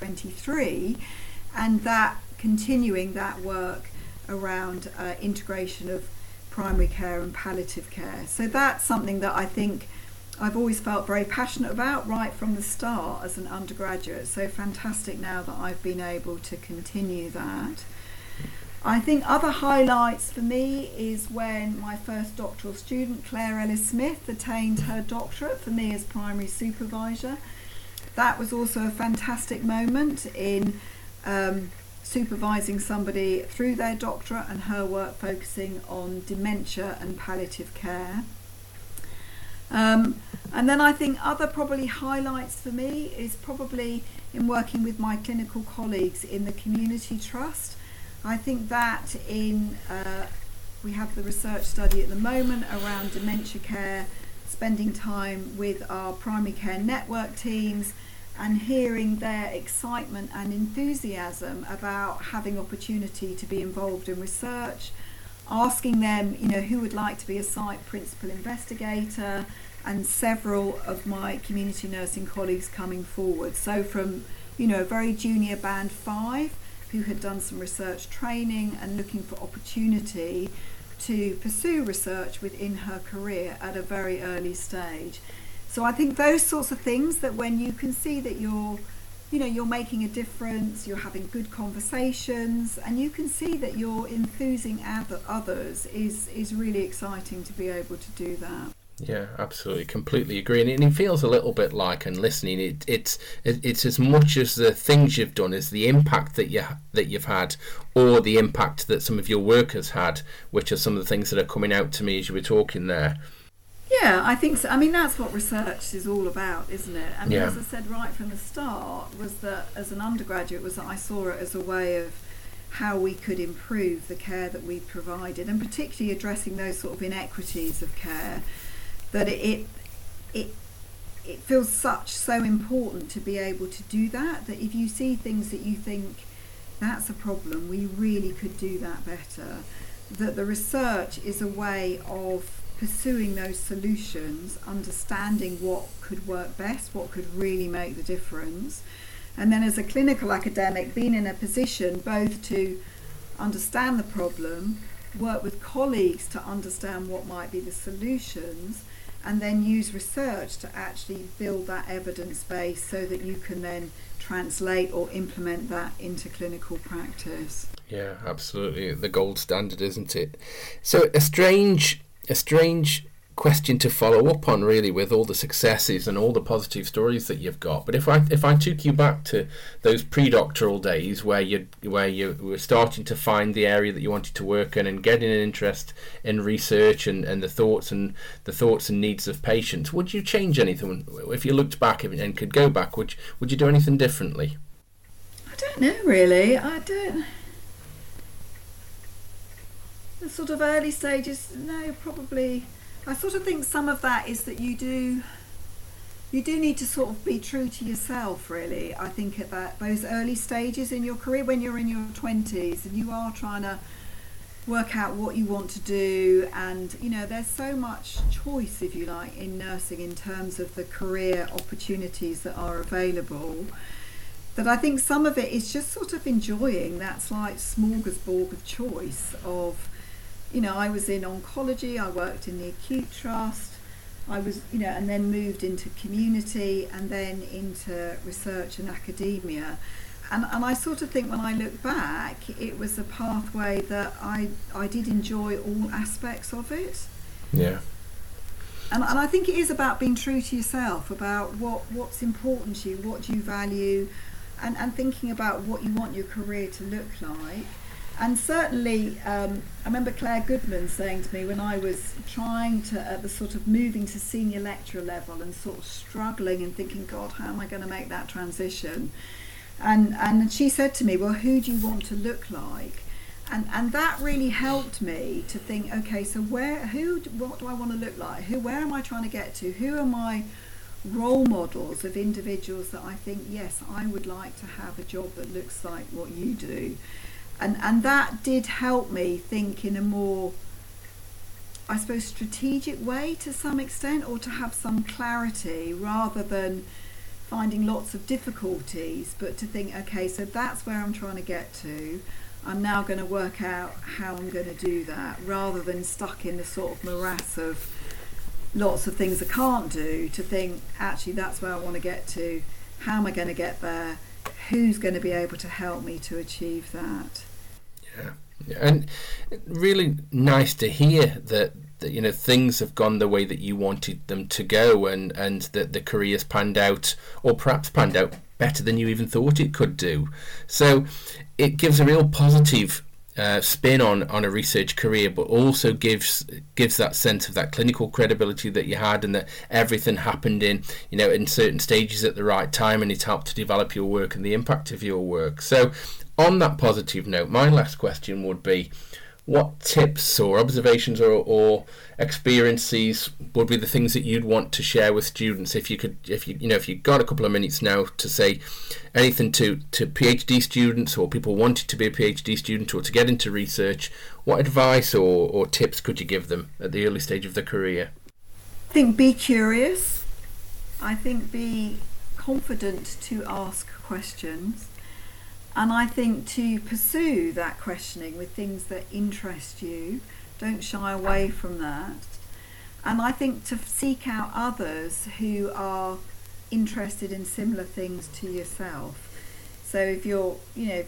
S2: 2023, and that continuing that work around integration of primary care and palliative care. So that's something that I think I've always felt very passionate about right from the start as an undergraduate. So fantastic now that I've been able to continue that. I think other highlights for me is when my first doctoral student, Claire Ellis Smith, attained her doctorate for me as primary supervisor. That was also a fantastic moment in supervising somebody through their doctorate and her work focusing on dementia and palliative care. And then I think other probably highlights for me is probably in working with my clinical colleagues in the Community Trust. I think that we have the research study at the moment around dementia care, spending time with our primary care network teams and hearing their excitement and enthusiasm about having opportunity to be involved in research, asking them, who would like to be a site principal investigator, and several of my community nursing colleagues coming forward. So from, a very junior band 5, who had done some research training and looking for opportunity to pursue research within her career at a very early stage. So I think those sorts of things, that when you can see that you're making a difference, you're having good conversations, and you can see that you're enthusing others is really exciting to be able to do that.
S1: Yeah, absolutely, completely agree. And it feels a little bit like, and listening, it's as much as the things you've done as the impact that you've had, or the impact that some of your work has had, which are some of the things that are coming out to me as you were talking there.
S2: Yeah, I think so. I mean, that's what research is all about, isn't it? And
S1: yeah.
S2: As I said right from the start, was that as an undergraduate, was that I saw it as a way of how we could improve the care that we provided, and particularly addressing those sort of inequities of care. That it it feels so important to be able to do that if you see things that you think that's a problem, we really could do that better, that the research is a way of pursuing those solutions, understanding what could work best, what could really make the difference, and then as a clinical academic being in a position both to understand the problem, work with colleagues to understand what might be the solutions, and then use research to actually build that evidence base so that you can then translate or implement that into clinical practice.
S1: Yeah, absolutely. The gold standard, isn't it? So a strange question to follow up on, really, with all the successes and all the positive stories that you've got. But if I took you back to those pre-doctoral days where you were starting to find the area that you wanted to work in and getting an interest in research and the thoughts and needs of patients, would you change anything if you looked back and could go back? Would you do anything differently?
S2: I don't know, really. I don't. The sort of early stages, no, probably. I sort of think some of that is that you do need to sort of be true to yourself, really. I think at those early stages in your career, when you're in your 20s and you are trying to work out what you want to do, and there's so much choice, if you like, in nursing in terms of the career opportunities that are available, that I think some of it is just sort of enjoying that slight smorgasbord of choice of, I was in oncology, I worked in the acute trust, I was, and then moved into community and then into research and academia. And I sort of think when I look back, it was a pathway that I did enjoy all aspects of it.
S1: Yeah.
S2: And I think it is about being true to yourself, about what's important to you, what do you value, and thinking about what you want your career to look like. And certainly, I remember Claire Goodman saying to me when I was trying to, at the sort of moving to senior lecturer level and sort of struggling and thinking, God, how am I going to make that transition? And she said to me, well, who do you want to look like? And that really helped me to think, okay, so what do I want to look like? Where am I trying to get to? Who are my role models of individuals that I think, yes, I would like to have a job that looks like what you do? And that did help me think in a more, I suppose, strategic way to some extent, or to have some clarity rather than finding lots of difficulties, but to think, okay, so that's where I'm trying to get to. I'm now going to work out how I'm going to do that, rather than stuck in the sort of morass of lots of things I can't do, to think, actually, that's where I want to get to. How am I going to get there? Who's going to be able to help me to achieve that?
S1: Yeah, and really nice to hear that things have gone the way that you wanted them to go, and that the career's panned out, or perhaps panned out better than you even thought it could do. So it gives a real positive spin on a research career, but also gives that sense of that clinical credibility that you had, and that everything happened in certain stages at the right time, and it helped to develop your work and the impact of your work. So on that positive note, my last question would be, what tips or observations or experiences would be the things that you'd want to share with students, if you got a couple of minutes now to say anything to PhD students or people wanting to be a PhD student or to get into research? What advice or tips could you give them at the early stage of their career?
S2: I think be curious. I think be confident to ask questions. And I think to pursue that questioning with things that interest you, don't shy away from that. And I think to seek out others who are interested in similar things to yourself. So if you're,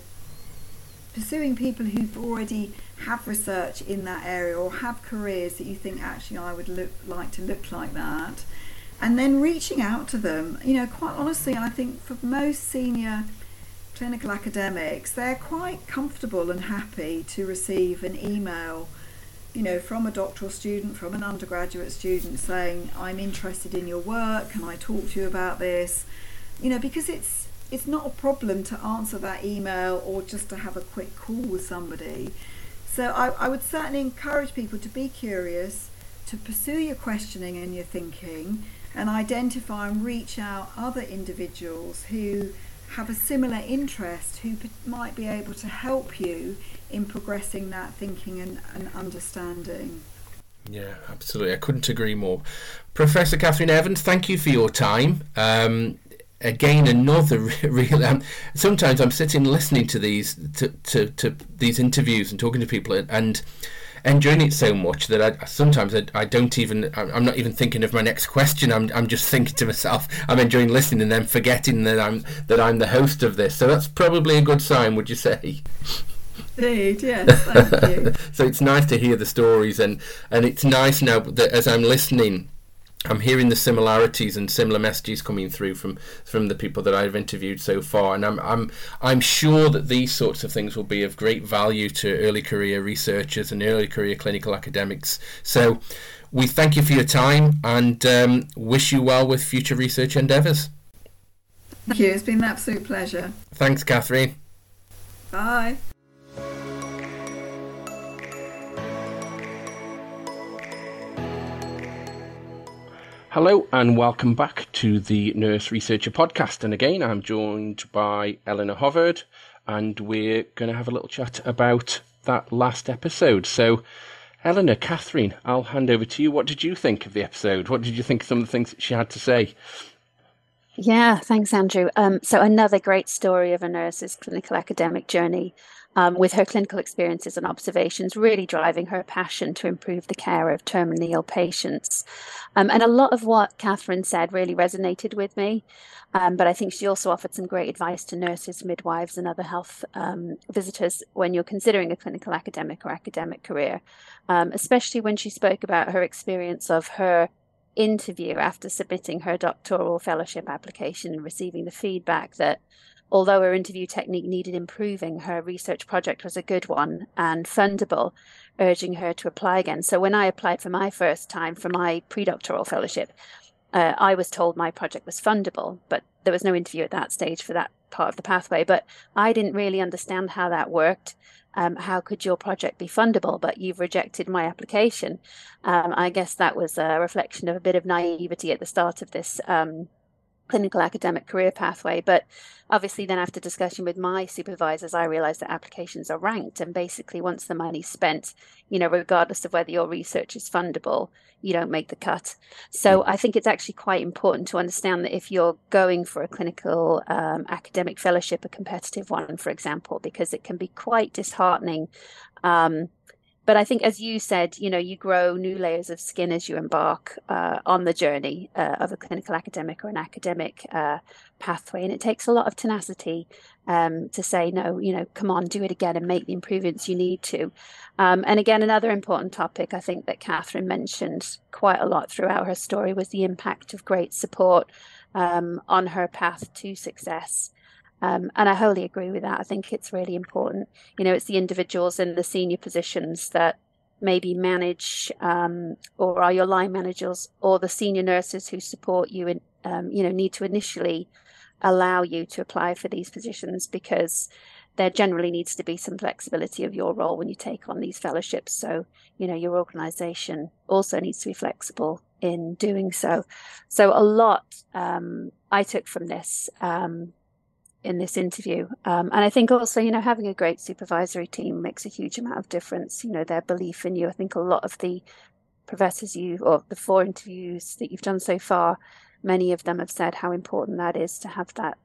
S2: pursuing people who've already have research in that area or have careers that you think, actually, I would like to look like that. And then reaching out to them. Quite honestly, I think for most senior clinical academics, they're quite comfortable and happy to receive an email, from a doctoral student, from an undergraduate student saying, I'm interested in your work, can I talk to you about this? Because it's not a problem to answer that email or just to have a quick call with somebody. So I would certainly encourage people to be curious, to pursue your questioning and your thinking, and identify and reach out other individuals who have a similar interest, who might be able to help you in progressing that thinking and understanding.
S1: Yeah, absolutely. I couldn't agree more. Professor Catherine Evans, thank you for your time. Again, another real. Sometimes I'm sitting listening to these to these interviews and talking to people and enjoying it so much that I don't even. I'm not even thinking of my next question. I'm just thinking to myself. I'm enjoying listening and then forgetting that I'm the host of this. So that's probably a good sign, would you say?
S2: Indeed, yes. Thank you.
S1: So it's nice to hear the stories, and it's nice now that as I'm listening, I'm hearing the similarities and similar messages coming through from the people that I've interviewed so far, and I'm sure that these sorts of things will be of great value to early career researchers and early career clinical academics. So we thank you for your time and wish you well with future research endeavours.
S2: Thank you. It's been an absolute pleasure.
S1: Thanks, Catherine.
S2: Bye.
S1: Hello and welcome back to the Nurse Researcher podcast. And again, I'm joined by Eleanor Hovard, and we're going to have a little chat about that last episode. So, Eleanor, Catherine, I'll hand over to you. What did you think of the episode? What did you think of some of the things that she had to say?
S3: Yeah, thanks, Andrew. So another great story of a nurse's clinical academic journey, with her clinical experiences and observations really driving her passion to improve the care of terminally ill patients. And a lot of what Catherine said really resonated with me, but I think she also offered some great advice to nurses, midwives, and other health visitors when you're considering a clinical academic or academic career, especially when she spoke about her experience of her interview after submitting her doctoral fellowship application and receiving the feedback that although her interview technique needed improving, her research project was a good one and fundable, urging her to apply again. So when I applied for my first time for my pre-doctoral fellowship, I was told my project was fundable, but there was no interview at that stage for that part of the pathway. But I didn't really understand how that worked. How could your project be fundable, but you've rejected my application? I guess that was a reflection of a bit of naivety at the start of this clinical academic career pathway. But obviously then after discussion with my supervisors, I realized that applications are ranked, and basically once the money's spent, regardless of whether your research is fundable, you don't make the cut. So I think it's actually quite important to understand that if you're going for a clinical academic fellowship, a competitive one, for example, because it can be quite disheartening. But I think, as you said, you grow new layers of skin as you embark on the journey of a clinical academic or an academic pathway. And it takes a lot of tenacity to say, no, come on, do it again and make the improvements you need to. And again, another important topic I think that Catherine mentioned quite a lot throughout her story was the impact of great support on her path to success. And I wholly agree with that. I think it's really important. It's the individuals in the senior positions that maybe manage or are your line managers, or the senior nurses who support you and, need to initially allow you to apply for these positions, because there generally needs to be some flexibility of your role when you take on these fellowships. So, your organization also needs to be flexible in doing so. So a lot I took from this in this interview. And I think also, having a great supervisory team makes a huge amount of difference, their belief in you. I think a lot of the professors or the 4 interviews that you've done so far, many of them have said how important that is to have that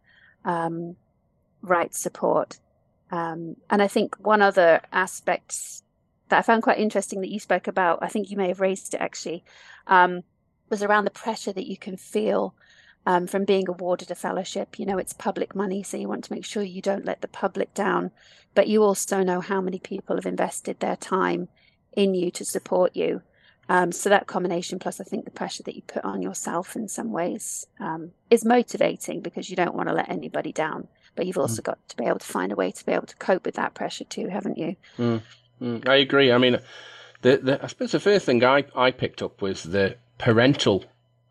S3: right support. And I think one other aspect that I found quite interesting that you spoke about, I think you may have raised it actually, was around the pressure that you can feel from being awarded a fellowship. It's public money, so you want to make sure you don't let the public down, but you also know how many people have invested their time in you to support you. So that combination, plus I think the pressure that you put on yourself in some ways is motivating, because you don't want to let anybody down, but you've also got to be able to find a way to be able to cope with that pressure too, haven't you?
S1: I agree. I mean, I suppose the first thing I picked up was the parental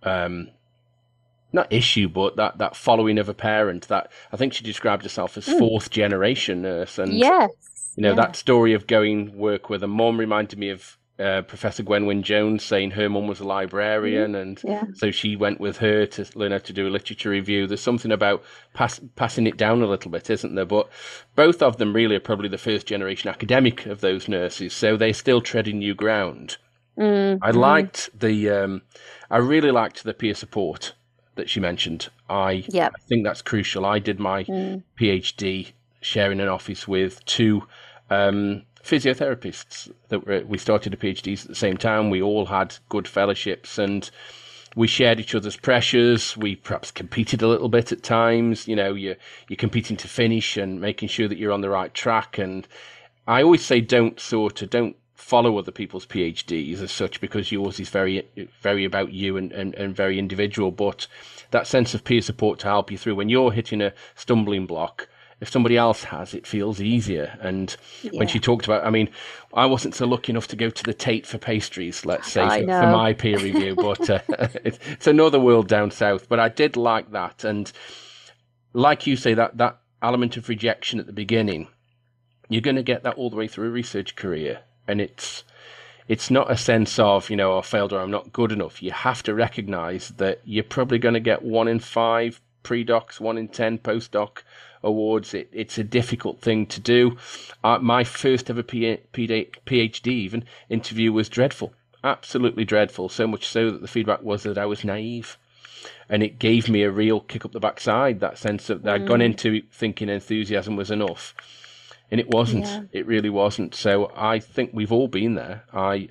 S1: not issue, but that following of a parent. That I think she described herself as 4th generation nurse, and
S3: yes,
S1: that story of going work with a mum reminded me of Professor Gwenwyn Jones saying her mum was a librarian, and so she went with her to learn how to do a literature review. There's something about passing it down a little bit, isn't there? But both of them really are probably the first generation academic of those nurses, so they're still treading new ground. I really liked the peer support that she mentioned. I think that's crucial. I did my PhD sharing an office with two physiotherapists that we started the PhDs at the same time. We all had good fellowships and we shared each other's pressures. We perhaps competed a little bit at times. You know, you're competing to finish and making sure that you're on the right track. And I always say don't follow other people's PhDs as such, because yours is very, very about you and very individual. But that sense of peer support to help you through when you're hitting a stumbling block, if somebody else has, it feels easier. And when she talked about, I mean, I wasn't so lucky enough to go to the Tate for pastries, let's say, for my peer review, but it's another world down south. But I did like that. And like you say, that element of rejection at the beginning, you're going to get that all the way through a research career. And it's not a sense of, you know, I failed or I'm not good enough. You have to recognize that you're probably going to get 1 in 5 pre-docs, 1 in 10 postdoc awards. It's a difficult thing to do. My first ever PhD even interview was dreadful, absolutely dreadful, so much so that the feedback was that I was naive. And it gave me a real kick up the backside, that sense of that I'd gone into thinking enthusiasm was enough. And it wasn't. Yeah. It really wasn't. So I think we've all been there. I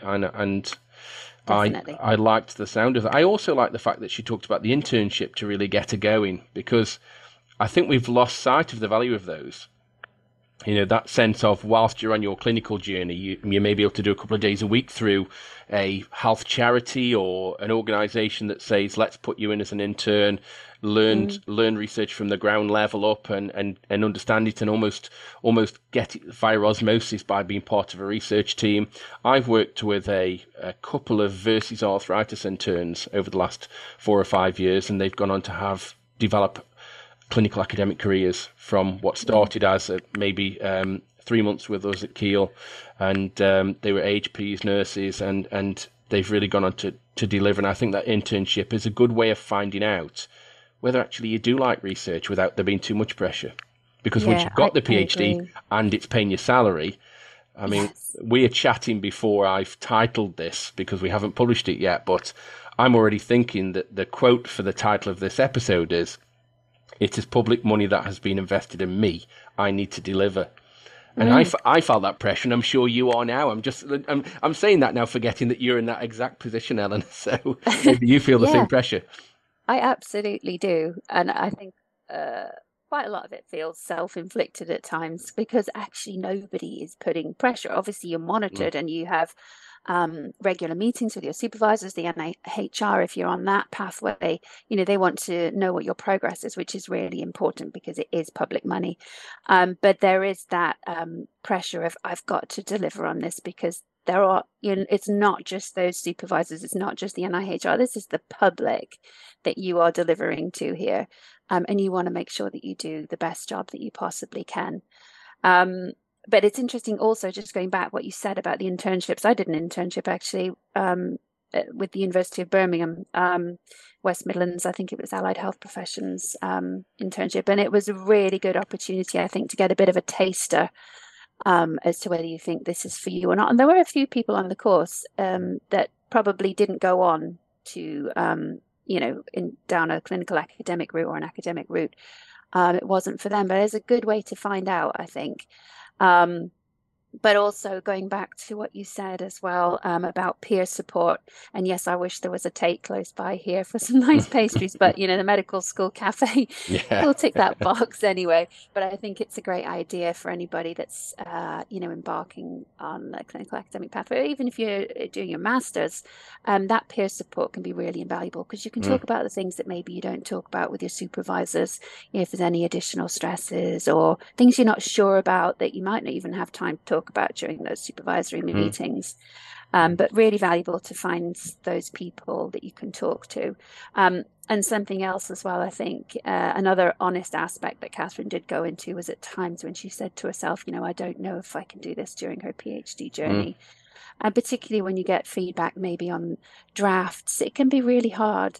S1: liked the sound of it. I also like the fact that she talked about the internship to really get her going, because I think we've lost sight of the value of those. You know, that sense of whilst you're on your clinical journey, you may be able to do a couple of days a week through a health charity or an organisation that says, let's put you in as an intern, learn research from the ground level up and understand it and almost get it via osmosis by being part of a research team. I've worked with a couple of Versus arthritis interns over the last 4 or 5 years, and they've gone on to develop clinical academic careers from what started as maybe 3 months with us at Keele, and they were AHPs, nurses, and they've really gone on to deliver. And I think that internship is a good way of finding out whether actually you do like research without there being too much pressure. Because once you've got the PhD and it's paying your salary, I mean, we are chatting before I've titled this because we haven't published it yet, but I'm already thinking that the quote for the title of this episode is, "It is public money that has been invested in me. I need to deliver." And I felt that pressure, and I'm sure you are now. I'm saying that now, forgetting that you're in that exact position, Ellen. So maybe you feel the same pressure.
S3: I absolutely do. And I think quite a lot of it feels self-inflicted at times, because actually nobody is putting pressure. Obviously, you're monitored and you have regular meetings with your supervisors, the NIHR, if you're on that pathway, you know, they want to know what your progress is, which is really important because it is public money. But there is that pressure of, I've got to deliver on this, because there are, you know, it's not just those supervisors, it's not just the NIHR, this is the public that you are delivering to here. And you want to make sure that you do the best job that you possibly can. But it's interesting also, just going back what you said about the internships. I did an internship actually with the University of Birmingham, West Midlands, I think it was Allied Health Professions internship. And it was a really good opportunity, I think, to get a bit of a taster as to whether you think this is for you or not. And there were a few people on the course that probably didn't go on to, down a clinical academic route or an academic route. It wasn't for them, but it's a good way to find out, I think. But also going back to what you said as well about peer support. And yes, I wish there was a Tate close by here for some nice pastries, but, you know, the medical school cafe will tick that box anyway. But I think it's a great idea for anybody that's, embarking on a clinical academic pathway. Even if you're doing your master's, that peer support can be really invaluable, because you can talk about the things that maybe you don't talk about with your supervisors. You know, if there's any additional stresses or things you're not sure about that you might not even have time to talk about during those supervisory meetings, but really valuable to find those people that you can talk to. And something else as well, I think, another honest aspect that Catherine did go into was at times when she said to herself, I don't know if I can do this during her PhD journey. And particularly when you get feedback maybe on drafts, it can be really hard,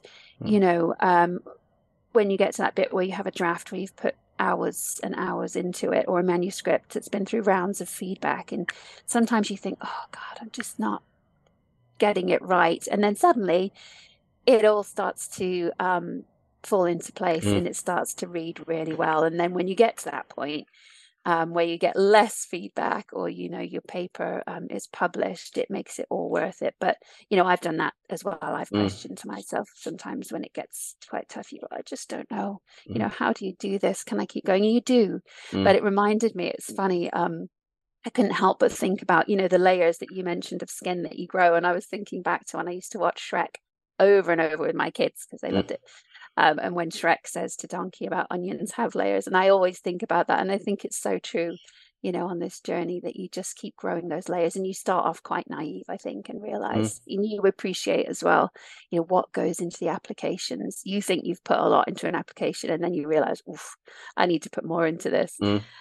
S3: when you get to that bit where you have a draft where you've put hours and hours into it, or a manuscript that's been through rounds of feedback. And sometimes you think, oh God, I'm just not getting it right. And then suddenly it all starts to fall into place and it starts to read really well. And then when you get to that point where you get less feedback, or your paper is published, it makes it all worth it. But I've done that as well. I've questioned to myself sometimes when it gets quite tough. I just don't know. How do you do this? Can I keep going? And you do. But it reminded me, it's funny. I couldn't help but think about the layers that you mentioned of skin that you grow. And I was thinking back to when I used to watch Shrek over and over with my kids because they loved it. And when Shrek says to Donkey about onions have layers, and I always think about that. And I think it's so true, on this journey, that you just keep growing those layers, and you start off quite naive, I think, and realize and you appreciate as well, what goes into the applications. You think you've put a lot into an application, and then you realize, oof, I need to put more into this.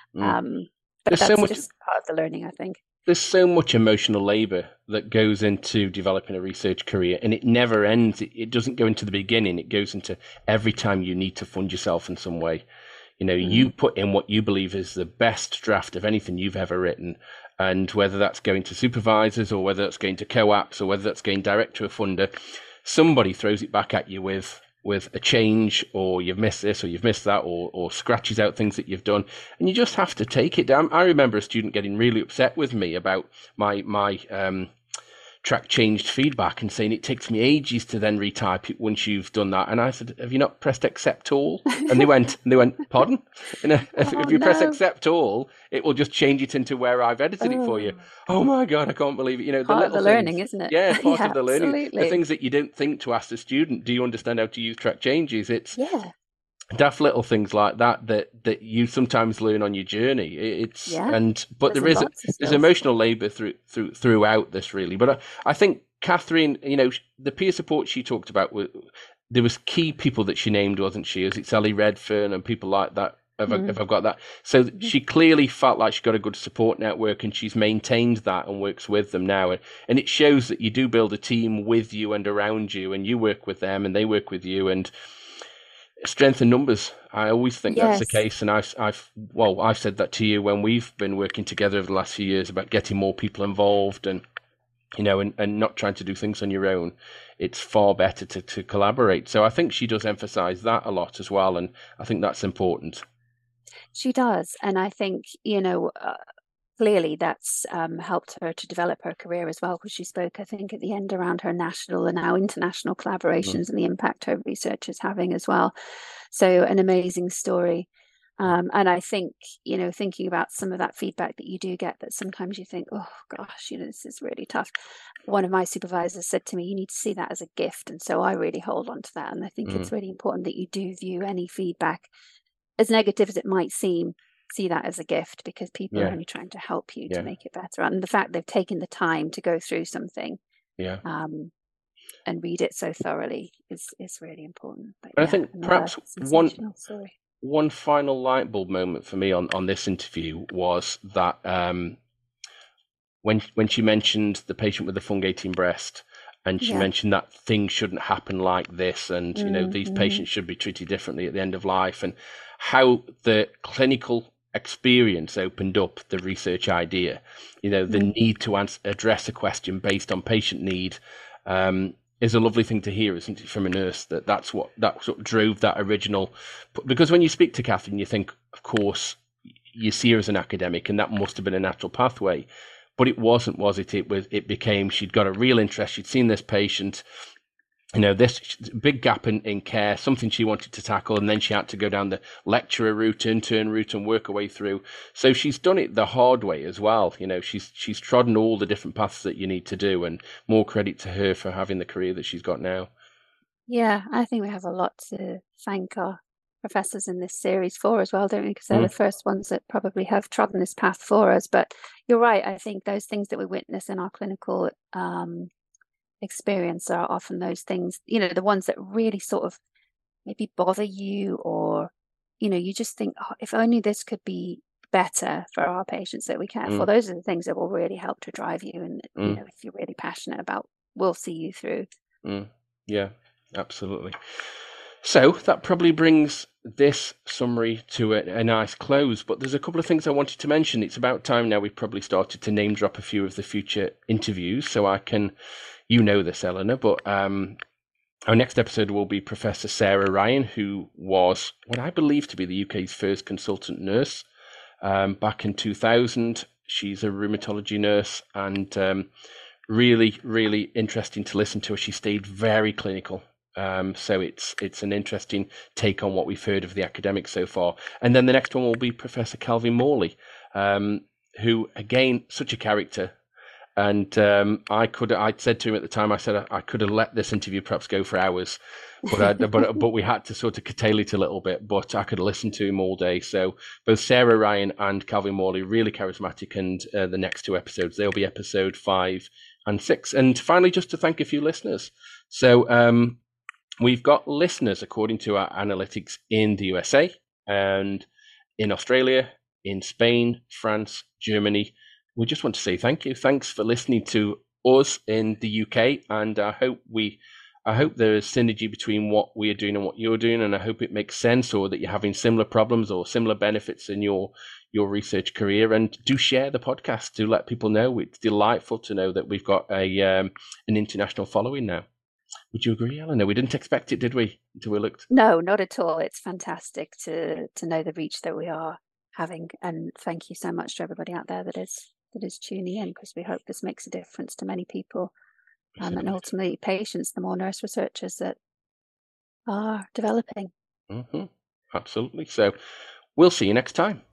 S3: But
S1: There's
S3: that's
S1: so much,
S3: just part of the learning, I think.
S1: There's so much emotional labor that goes into developing a research career, and it never ends. It doesn't go into the beginning. It goes into every time you need to fund yourself in some way. You put in what you believe is the best draft of anything you've ever written, and whether that's going to supervisors, or whether that's going to co-ops, or whether that's going direct to a funder, somebody throws it back at you with a change, or you've missed this, or you've missed that, or scratches out things that you've done, and you just have to take it down. I remember a student getting really upset with me about my track changed feedback and saying it takes me ages to then retype it once you've done that. And I said, have you not pressed accept all? And they went, pardon? If you press accept all, it will just change it into where I've edited it for you. Oh my God, I can't believe it.
S3: Part of the learning, isn't it?
S1: Yeah, it's part of the learning.
S3: Absolutely.
S1: The things that you don't think to ask the student, do you understand how to use track changes? It's daft little things like that you sometimes learn on your journey. But there's emotional labor throughout this, really. But I think Catherine, the peer support she talked about, there was key people that she named, wasn't she? Is it Sally Redfern and people like that? If I've got that. So she clearly felt like she got a good support network, and she's maintained that and works with them now. And it shows that you do build a team with you and around you, and you work with them and they work with you, and strength in numbers. I always think that's the case, and I've said that to you when we've been working together over the last few years about getting more people involved, and and not trying to do things on your own. It's far better to collaborate. So I think she does emphasize that a lot as well, and I think that's important.
S3: She does, and I think clearly that's helped her to develop her career as well, because she spoke, I think, at the end around her national and now international collaborations and the impact her research is having as well. So an amazing story. And I think, thinking about some of that feedback that you do get, that sometimes you think, oh gosh, this is really tough. One of my supervisors said to me, you need to see that as a gift. And so I really hold on to that. And I think it's really important that you do view any feedback, as negative as it might seem, see that as a gift, because people are only trying to help you to make it better. And the fact they've taken the time to go through something and read it so thoroughly is really important. But
S1: I think perhaps one final light bulb moment for me on this interview was that when she mentioned the patient with the fungating breast, and she mentioned that things shouldn't happen like this, and these patients should be treated differently at the end of life, and how the clinical experience opened up the research idea. The need to address a question based on patient need is a lovely thing to hear, isn't it, from a nurse, that's what drove that original. Because when you speak to Catherine, you think, of course, you see her as an academic, and that must have been a natural pathway. But it wasn't, was it? It became, she'd got a real interest. She'd seen this patient, this big gap in care, something she wanted to tackle, and then she had to go down the lecturer route, intern route, and work her way through. So she's done it the hard way as well. She's trodden all the different paths that you need to do, and more credit to her for having the career that she's got now.
S3: Yeah, I think we have a lot to thank our professors in this series for as well, don't we? Because they're the first ones that probably have trodden this path for us. But you're right. I think those things that we witness in our clinical experience are often those things, the ones that really sort of maybe bother you, or, you just think, oh, if only this could be better for our patients that we care for. Those are the things that will really help to drive you. And, if you're really passionate about, we'll see you through.
S1: Yeah, absolutely. So that probably brings this summary to a nice close, but there's a couple of things I wanted to mention. It's about time now we've probably started to name drop a few of the future interviews, so I can, this, Eleanor, but our next episode will be Professor Sarah Ryan, who was what I believe to be the UK's first consultant nurse back in 2000. She's a rheumatology nurse, and really, really interesting to listen to her. She stayed very clinical. So it's an interesting take on what we've heard of the academics so far. And then the next one will be Professor Calvin Morley, who, again, such a character. And I said to him at the time, I said I could have let this interview perhaps go for hours, but we had to sort of curtail it a little bit. But I could listen to him all day. So both Sarah Ryan and Calvin Morley, really charismatic. And the next two episodes, they'll be episode 5 and 6. And finally, just to thank a few listeners. So we've got listeners, according to our analytics, in the USA and in Australia, in Spain, France, Germany. We just want to say thank you. Thanks for listening to us in the UK, and I hope there is synergy between what we are doing and what you're doing, and I hope it makes sense, or that you're having similar problems or similar benefits in your research career. And do share the podcast. Do let people know. It's delightful to know that we've got an international following now. Would you agree, Eleanor? We didn't expect it, did we? Until we looked.
S3: No, not at all. It's fantastic to know the reach that we are having, and thank you so much to everybody out there that is tuning in, because we hope this makes a difference to many people, and ultimately patients, the more nurse researchers that are developing.
S1: Absolutely. So we'll see you next time.